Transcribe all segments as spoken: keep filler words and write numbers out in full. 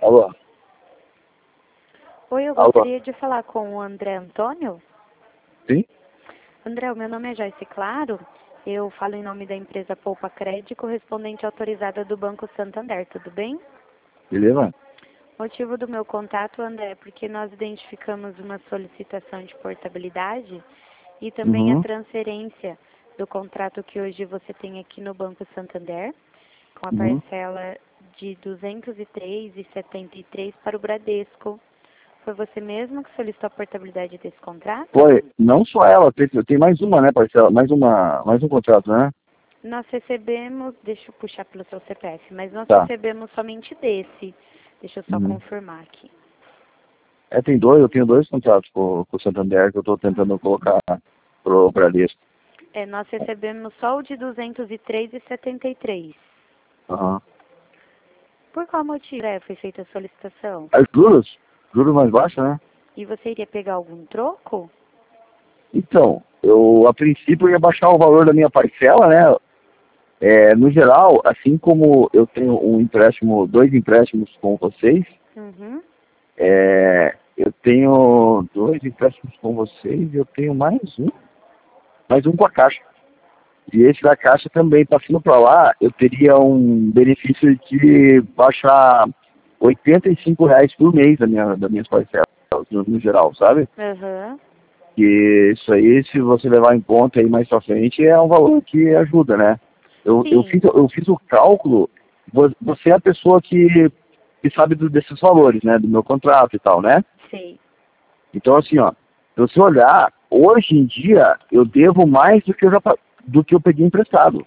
Alô? Oi, eu Alô? gostaria de falar com o André Antônio. Sim? André, o meu nome é Joyce Claro. Eu falo em nome da empresa Poupa Crédito, correspondente autorizada do Banco Santander, tudo bem? Beleza? O motivo do meu contato, André, é porque nós identificamos uma solicitação de portabilidade e também a Uhum. transferência do contrato que hoje você tem aqui no Banco Santander, com a Uhum. parcela de duzentos e três reais e setenta e três centavos para o Bradesco. Foi você mesmo que solicitou a portabilidade desse contrato? Foi, não só ela, tem, tem mais uma, né, parcela? Mais uma, mais um contrato, né? Nós recebemos, deixa eu puxar pelo seu C P F, mas nós Tá. recebemos somente desse. Deixa eu só Uhum. confirmar aqui. É, tem dois, eu tenho dois contratos com, com o Santander que eu tô tentando colocar pro Bradesco. É, nós recebemos só o de duzentos e três reais e setenta e três centavos. Aham. Por qual motivo é, foi feita a solicitação? As juros? Juros mais baixos, né? E você iria pegar algum troco? Então, eu a princípio ia baixar o valor da minha parcela, né? É, no geral, assim como eu tenho um empréstimo, dois empréstimos com vocês, Uhum. é, eu tenho dois empréstimos com vocês e eu tenho mais um, mais um com a Caixa. E esse da Caixa também, passando para lá, eu teria um benefício de baixar oitenta e cinco reais por mês da minha, das minhas parcelas, no, no geral, sabe? Aham. Que isso aí, se você levar em conta aí mais pra frente, é um valor que ajuda, né? Eu, eu, fiz, Sim, eu fiz o cálculo, vo- você é a pessoa que, que sabe do, desses valores, né? Do meu contrato e tal, né? sei. Então, assim, ó, se você olhar, hoje em dia, eu devo mais do que eu, já, pa- do que eu peguei emprestado.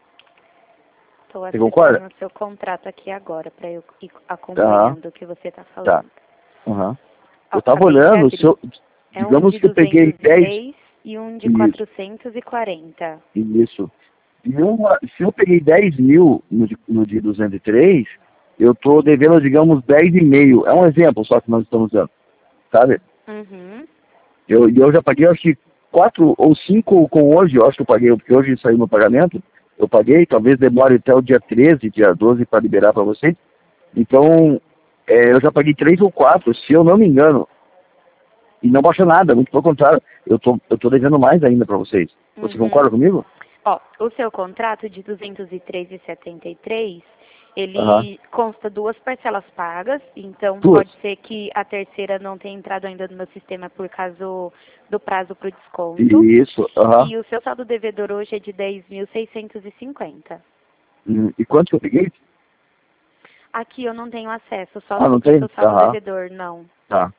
Estou Você concorda? acessando o seu contrato aqui agora para eu ir Aham, acompanhando o que você está tá. falando. Aham. Ó, Eu tava acabei de olhando, se abrir. eu, É um digamos de que eu peguei duzentos e dez três e um de isso, quatrocentos e quarenta. isso. E uma, se eu peguei dez mil no, de- no de duzentos e três, eu tô devendo, digamos, dez e meio. É um exemplo só que nós estamos dando, sabe? Uhum. Eu, e eu já paguei, acho que quatro ou cinco com hoje, eu acho que eu paguei, porque hoje saiu meu pagamento, eu paguei, talvez demore até o dia treze, dia doze para liberar para vocês. Então, é, eu já paguei três ou quatro, se eu não me engano, e não baixa nada, muito pelo contrário, eu tô, eu tô devendo mais ainda para vocês. Você concorda Uhum. comigo? Ó, o seu contrato de duzentos e três reais e setenta e três, Aham. ele consta duas parcelas pagas, então Duas. pode ser que a terceira não tenha entrado ainda no meu sistema por causa do prazo para o desconto. Isso, aham. E o seu saldo devedor hoje é de dez mil seiscentos e cinquenta. Hum, E quanto que eu peguei? Aqui eu não tenho acesso, só Ah, não sobre o tem? seu saldo Aham, devedor, não. tá.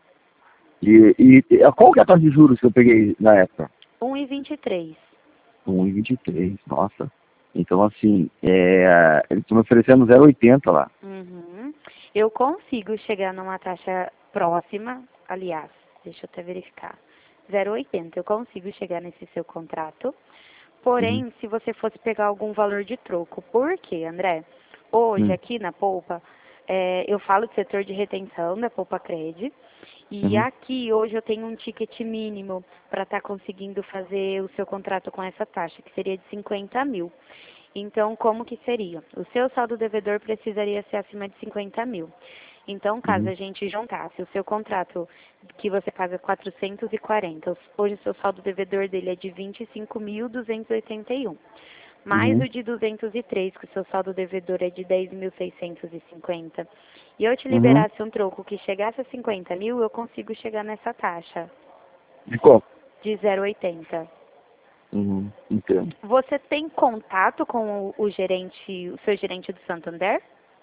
E, e, e qual que é a taxa de juros que eu peguei na época? um e vinte e três. um vírgula vinte e três, nossa. Então, assim, é, eles estão me oferecendo zero vírgula oitenta lá. Uhum. Eu consigo chegar numa taxa próxima, aliás, deixa eu até verificar, zero vírgula oitenta, eu consigo chegar nesse seu contrato, Uhum, porém, se você fosse pegar algum valor de troco, por quê, André? Hoje, uhum, aqui na Poupa, é, eu falo do setor de retenção da Poupa Cred, e uhum, aqui hoje eu tenho um ticket mínimo para estar conseguindo fazer o seu contrato com essa taxa, que seria de cinquenta mil. Então, como que seria? O seu saldo devedor precisaria ser acima de cinquenta mil. Então, caso uhum, a gente juntasse o seu contrato, que você paga quatrocentos e quarenta, hoje o seu saldo devedor dele é de vinte e cinco mil duzentos e oitenta e um. Mais uhum, o de duzentos e três, que o seu saldo devedor é de dez mil seiscentos e cinquenta. E eu te uhum. liberasse um troco que chegasse a cinquenta mil, eu consigo chegar nessa taxa De qual? de zero vírgula oitenta. Uhum, entendo. Você tem contato com o, o gerente, o seu gerente do Santander?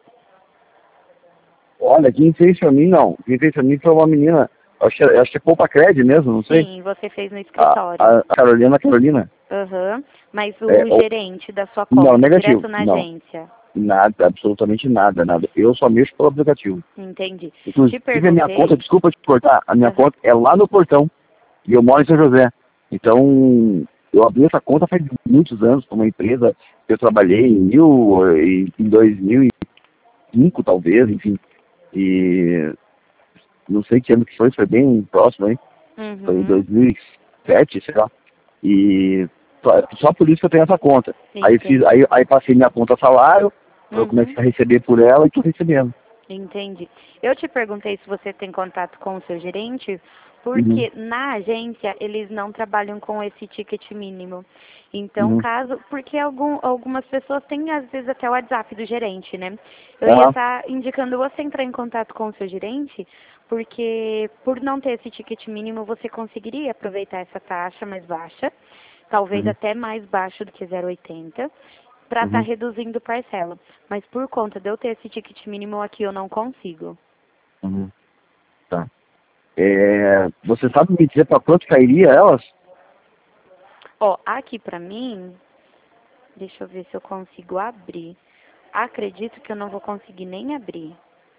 Olha, quem fez pra mim, não. Quem fez pra mim foi uma menina, acho que, acho que é Poupa Cred mesmo, não sei. Sim, você fez no A, escritório. a a Carolina, Carolina. Aham. Mas É, o o- gerente da sua não, conta, negativo, direto na não. agência. Nada, absolutamente nada, nada. Eu só mexo pelo aplicativo. Entendi. Te Inclusive a minha conta, perguntei. desculpa te cortar, a minha Aham. conta é lá no Portão. E eu moro em São José. Então, eu abri essa conta faz muitos anos para uma empresa que eu trabalhei em, mil, e- em dois mil e cinco, talvez, enfim. E não sei que ano que foi, foi bem próximo aí. Foi em Uhum. dois mil e sete, sei lá. E só, só por isso que eu tenho essa conta. Aí, fiz, Entendi. aí, aí passei minha conta salário, eu comecei Uhum. a receber por ela e estou recebendo. Entendi. Eu te perguntei se você tem contato com o seu gerente, porque Uhum. na agência eles não trabalham com esse ticket mínimo. Então, Uhum. caso, porque algum, algumas pessoas têm às vezes até o WhatsApp do gerente, né? Eu ia Aham. estar indicando você entrar em contato com o seu gerente, porque por não ter esse ticket mínimo, você conseguiria aproveitar essa taxa mais baixa, talvez Uhum. até mais baixo do que zero vírgula oitenta, para estar Uhum. reduzindo parcela. Mas por conta de eu ter esse ticket mínimo aqui, eu não consigo. Uhum. Tá. É, você sabe me dizer para quanto cairia elas? Ó, aqui pra mim, deixa eu ver se eu consigo abrir. Acredito que eu não vou conseguir nem abrir.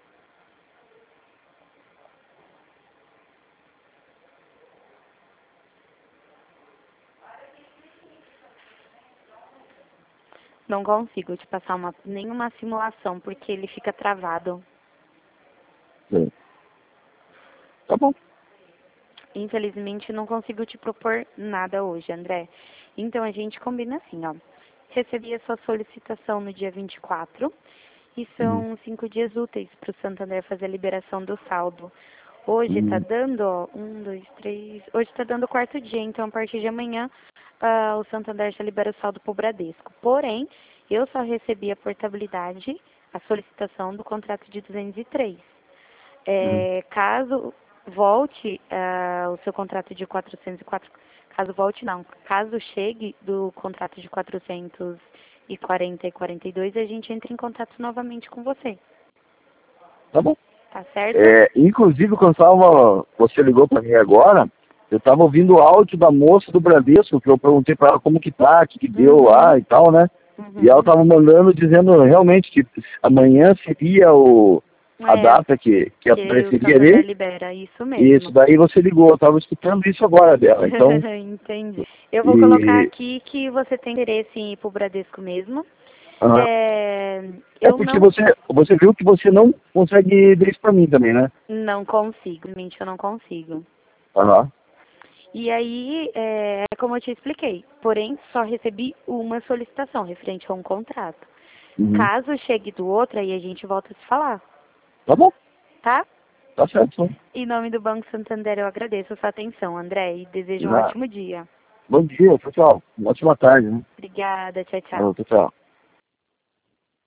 Não consigo te passar uma, nenhuma simulação, porque ele fica travado. Sim. Tá bom. Infelizmente, não consigo te propor nada hoje, André. Então, a gente combina assim, ó. Recebi a sua solicitação no dia vinte e quatro e Uhum. são cinco dias úteis para o Santander fazer a liberação do saldo. Hoje tá Uhum. dando, ó, um, dois, três. Hoje tá dando o quarto dia, então a partir de amanhã ah, o Santander já libera o saldo pro Bradesco. Porém, eu só recebi a portabilidade, a solicitação do contrato de duzentos e três. Uhum. É, caso volte ah, o seu contrato de quatrocentos e quatro, caso volte não, caso chegue do contrato de quatrocentos e quarenta e quarenta e dois, a gente entra em contato novamente com você, Tá bom. tá certo? É, inclusive, quando tava, você ligou para mim agora, eu estava ouvindo o áudio da moça do Bradesco, que eu perguntei para ela como que tá, o que, que deu lá Uhum, e tal, né? E ela uhum. estava mandando, dizendo realmente que amanhã seria o, a É, data que, que que o apareceria Santander ali, libera, isso e isso mesmo. daí você ligou, eu estava escutando isso agora dela. Então, Entendi. Eu vou colocar e, aqui que você tem interesse em ir pro Bradesco mesmo. aham. É, É eu porque não, você, você viu que você não consegue ver isso para mim também, né? não consigo, realmente eu não consigo. Aham. E aí, é, é como eu te expliquei, porém só recebi uma solicitação referente a um contrato. Uhum. Caso chegue do outro, aí a gente volta a se falar, Tá bom, tá? tá certo. Então. Em nome do Banco Santander, eu agradeço a sua atenção, André, e desejo um Já. ótimo dia. Bom dia, pessoal. Uma ótima tarde, né? Obrigada, tchau, tchau. Tchau, tchau.